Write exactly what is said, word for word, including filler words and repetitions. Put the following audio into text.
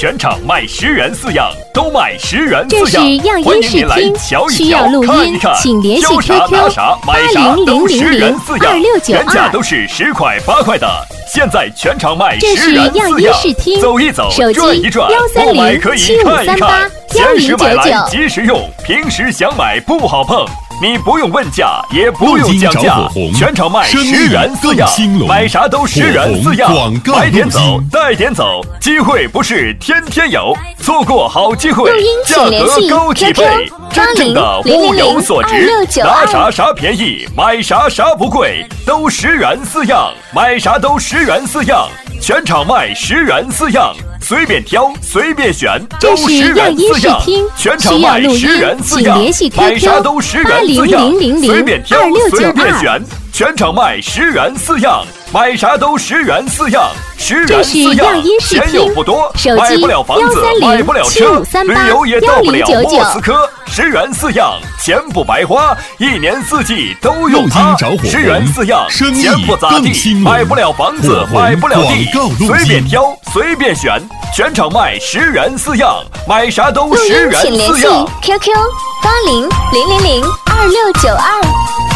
全场卖十元四样，都卖十元四样。 这是样音试听，需要录音，请联系 Q Q 八零零零零二六九二。 原价都是十块八块的，现在全场卖这是十元样四样。 音试听， 走一走， 手转一转， 机幺三不买零可以七五看一三八看。 幺零九闲时买来九。 及时用，平时想买不好碰。你不用问价，也不用讲价，全场卖十元四样，买啥都十元四样，买点走，带点走，机会不是天天有，错过好机会，价格高几倍，真正的物有所值，拿啥啥便宜，买啥啥不贵，都十元四样，买啥都十元四样，全场卖十元四样。随便挑，随便选，都十元四样，全场卖十元四样，买啥都十元四样，随便挑，随便选，全场卖十元四样，买啥都十元四样，十元四样，钱又不多，买不了房子，买不了车，旅游也到不了莫斯科，十元四样，钱不白花，一年四季都用它，十元四样，钱不咋地，买不了房子，买不了地，随便挑，随便选。全场卖十元四样，买啥都十元四样。 请联系 Q Q 八零零零零二六九二。